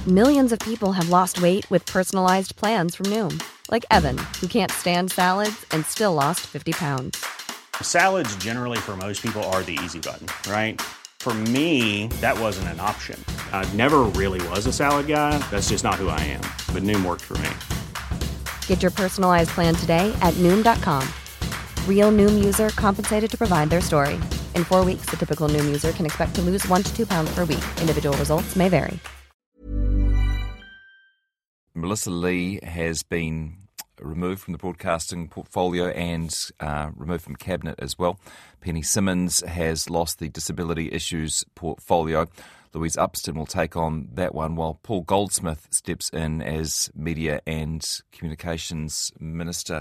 Millions of people have lost weight with personalized plans from Noom. Like Evan, who can't stand salads and still lost 50 pounds. Salads generally for most people are the easy button, right? For me, that wasn't an option. I never really was a salad guy. That's just not who I am. But Noom worked for me. Get your personalized plan today at Noom.com. Real Noom user compensated to provide their story. In 4 weeks, the typical Noom user can expect to lose 1 to 2 pounds per week. Individual results may vary. Melissa Lee has been removed from the broadcasting portfolio and removed from cabinet as well. Penny Simmons has lost the disability issues portfolio. Louise Upston will take on that one, while Paul Goldsmith steps in as Media and Communications Minister.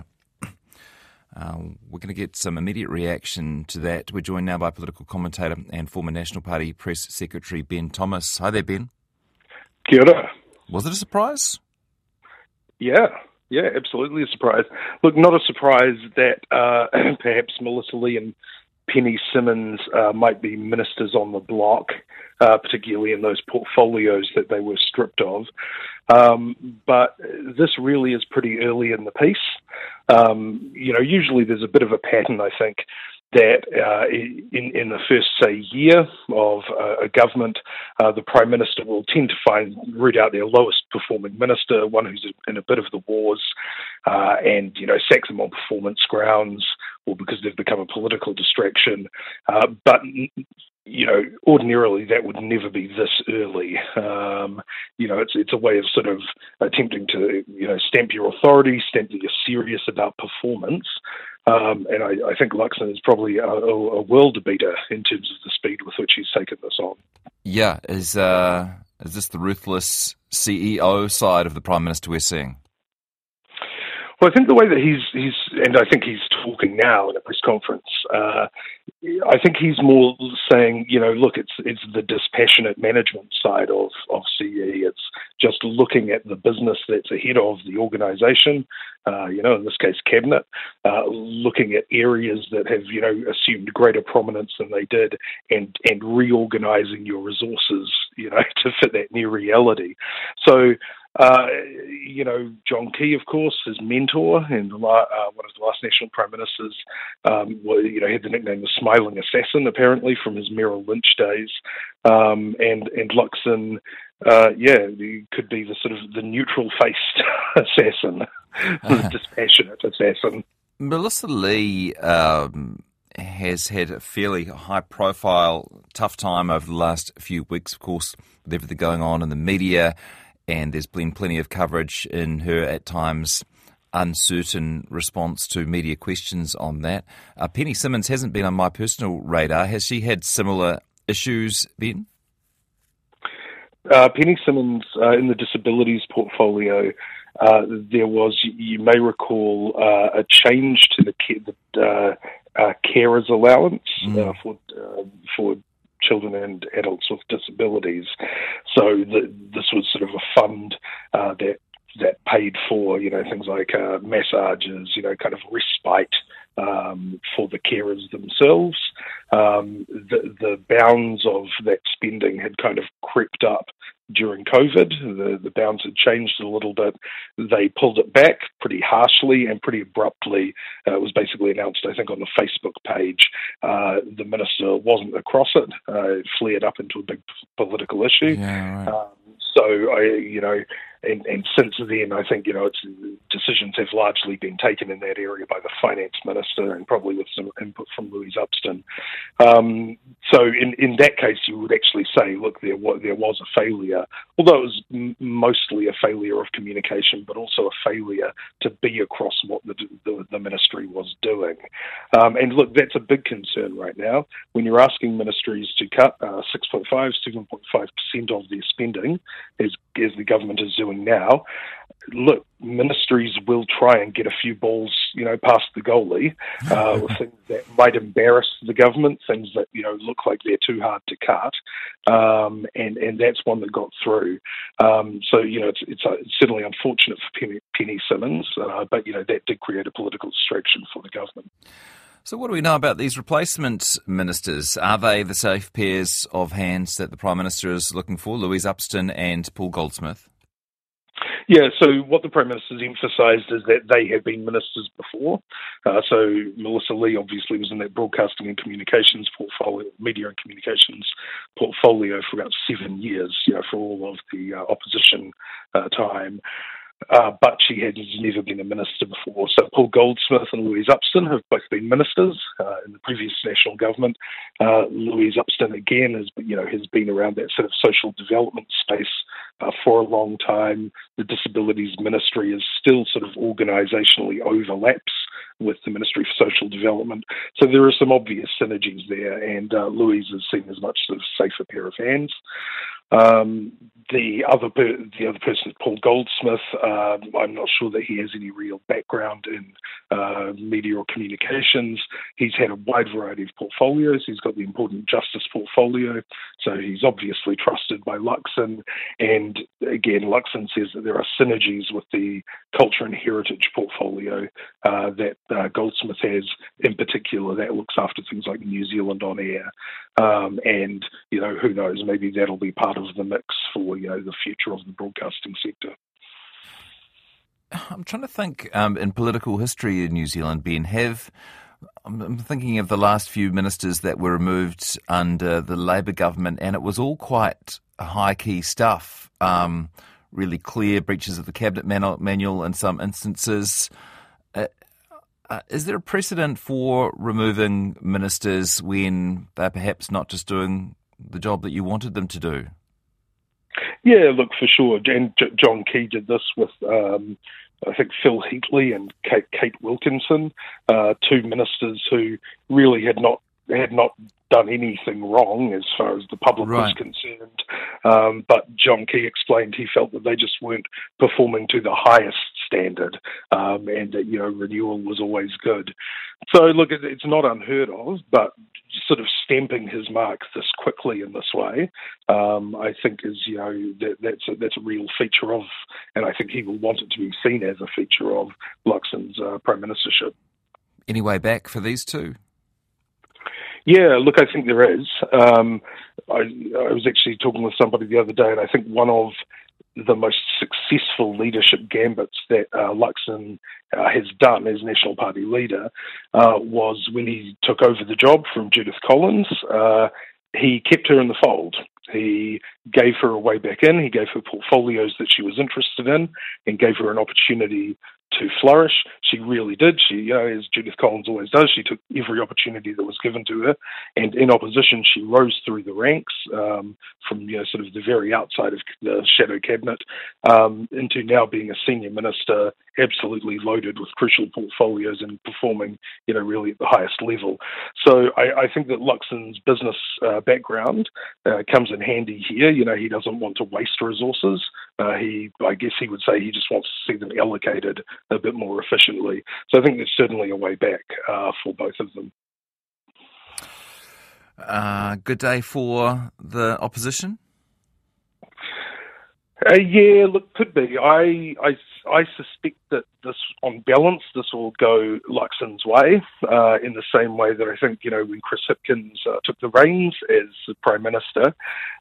We're going to get some immediate reaction to that. We're joined now by political commentator and former National Party Press Secretary Ben Thomas. Hi there, Ben. Kia ora. Was it a surprise? Yeah, absolutely a surprise. Look, not a surprise that perhaps Melissa Lee and Penny Simmons might be ministers on the block, particularly in those portfolios that they were stripped of. But this really is pretty early in the piece. Usually there's a bit of a pattern, I think, that in the first, say, year of a government, the Prime Minister will tend to root out their lowest performing minister, one who's in a bit of the wars, and sack them on performance grounds or because they've become a political distraction. But ordinarily that would never be this early. It's a way of sort of attempting to, stamp your authority, stamp that you're serious about performance. And I think Luxon is probably a world beater in terms of the speed with which he's taken this on. Yeah, is this the ruthless CEO side of the Prime Minister we're seeing? Well, I think the way that and I think he's talking now in a press conference, I think he's more saying, look, it's the dispassionate management side of CE. It's just looking at the business that's ahead of the organisation, in this case, cabinet, looking at areas that have, assumed greater prominence than they did, and reorganising your resources, to fit that new reality. So. John Key, of course, his mentor and one of the last national prime ministers, had the nickname the Smiling Assassin, apparently, from his Merrill Lynch days. And Luxon, he could be the sort of the neutral-faced assassin, the dispassionate assassin. Melissa Lee has had a fairly high-profile, tough time over the last few weeks, of course, with everything going on in the media. And there's been plenty of coverage in her, at times, uncertain response to media questions on that. Penny Simmons hasn't been on my personal radar. Has she had similar issues, Ben? Penny Simmons, in the disabilities portfolio, there was, you may recall, a change to the carers allowance for children and adults with disabilities. So this was sort of a fund that paid for, things like massages, kind of respite for the carers themselves. The bounds of that spending had kind of crept up during COVID. The bounds had changed a little bit. They pulled it back pretty harshly and pretty abruptly. It was basically announced, I think, on the Facebook page. The minister wasn't across it. It flared up into a big political issue. Yeah, right. And since then, I think, decisions have largely been taken in that area by the finance minister and probably with some input from Louise Upston. So in that case, you would actually say, look, there was a failure, although it was mostly a failure of communication, but also a failure to be across what the ministry was doing. And look, that's a big concern right now. When you're asking ministries to cut 7.5% of their spending, as the government is doing now, look, ministries will try and get a few balls, past the goalie, with things that might embarrass the government, things that, look like they're too hard to cut. And that's one that got through. So, it's certainly unfortunate for Penny Simmons, but, that did create a political distraction for the government. So what do we know about these replacement ministers? Are they the safe pairs of hands that the Prime Minister is looking for, Louise Upston and Paul Goldsmith? Yeah, so what the Prime Minister's emphasised is that they have been ministers before. So Melissa Lee obviously was in that broadcasting and communications portfolio, media and communications portfolio for about 7 years, for all of the opposition time. But she has never been a minister before. So Paul Goldsmith and Louise Upston have both been ministers in the previous national government. Louise Upston again has been around that sort of social development space for a long time. The Disabilities Ministry is still sort of organisationally overlaps with the Ministry for Social Development. So there are some obvious synergies there, and Louise is seen as much sort of safer pair of hands. The other person, Paul Goldsmith, I'm not sure that he has any real background in media or communications. He's had a wide variety of portfolios. He's got the important justice portfolio, so he's obviously trusted by Luxon. And again, Luxon says that there are synergies with the culture and heritage portfolio that Goldsmith has, in particular, that looks after things like New Zealand On Air. And, who knows, maybe that'll be part of the mix for, the future of the broadcasting sector. I'm trying to think in political history in New Zealand, Ben, I'm thinking of the last few ministers that were removed under the Labour government, and it was all quite high-key stuff, really clear breaches of the cabinet manual in some instances. Is there a precedent for removing ministers when they're perhaps not just doing the job that you wanted them to do? Yeah, look, for sure. And John Key did this with, I think, Phil Heatley and Kate Wilkinson, two ministers who really had not done anything wrong as far as the public was concerned. But John Key explained he felt that they just weren't performing to the highest standard, and that, renewal was always good. So, look, it's not unheard of, but sort of stamping his mark this quickly in this way, I think is, that's a real feature of, and I think he will want it to be seen as a feature of Luxon's prime ministership. Any way back for these two? Yeah, look, I think there is. I was actually talking with somebody the other day, and I think one of the most successful leadership gambits that Luxon has done as National Party leader was when he took over the job from Judith Collins. He kept her in the fold. He gave her a way back in. He gave her portfolios that she was interested in and gave her an opportunity to flourish. She really did. She, as Judith Collins always does, she took every opportunity that was given to her. And in opposition, she rose through the ranks from, sort of the very outside of the shadow cabinet into now being a senior minister, absolutely loaded with crucial portfolios and performing, really at the highest level. So I think that Luxon's business background comes in handy here. He doesn't want to waste resources. I guess he would say he just wants to see them allocated a bit more efficiently. So I think there's certainly a way back for both of them. Good day for the opposition? Yeah, look, could be. I suspect that this, on balance, this will go Luxon's way, in the same way that I think, when Chris Hipkins took the reins as the Prime Minister,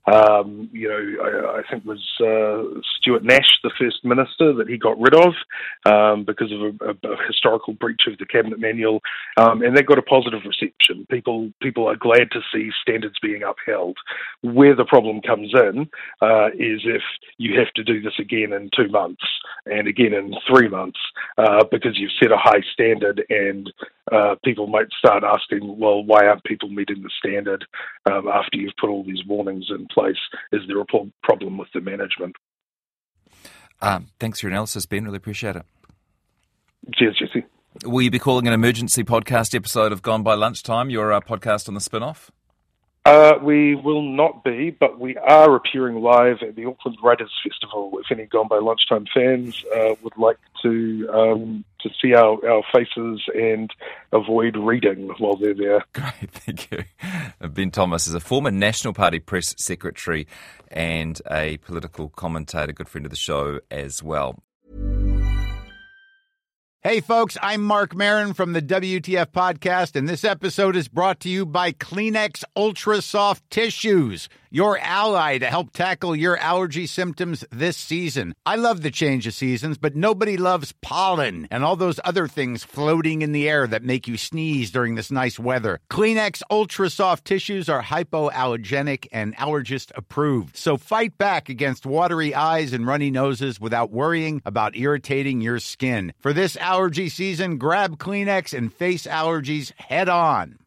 I think it was Stuart Nash, the First Minister, that he got rid of because of a historical breach of the Cabinet Manual, and that got a positive reception. People are glad to see standards being upheld. Where the problem comes in is if you have to do this again in 2 months and again in 3 months, because you've set a high standard, and people might start asking, well, why aren't people meeting the standard after you've put all these warnings in place? Is there a problem with the management? Thanks for your analysis, Ben. Really appreciate it. Cheers, Jesse. Will you be calling an emergency podcast episode of Gone by Lunchtime, your podcast on the spin-off? We will not be, but we are appearing live at the Auckland Writers Festival. If any Gone by Lunchtime fans would like to see our faces and avoid reading while they're there. Great, thank you. Ben Thomas is a former National Party press secretary and a political commentator, good friend of the show as well. Hey, folks, I'm Mark Maron from the WTF Podcast, and this episode is brought to you by Kleenex Ultra Soft Tissues, your ally to help tackle your allergy symptoms this season. I love the change of seasons, but nobody loves pollen and all those other things floating in the air that make you sneeze during this nice weather. Kleenex Ultra Soft Tissues are hypoallergenic and allergist approved, so fight back against watery eyes and runny noses without worrying about irritating your skin. For this allergy season, grab Kleenex and face allergies head on.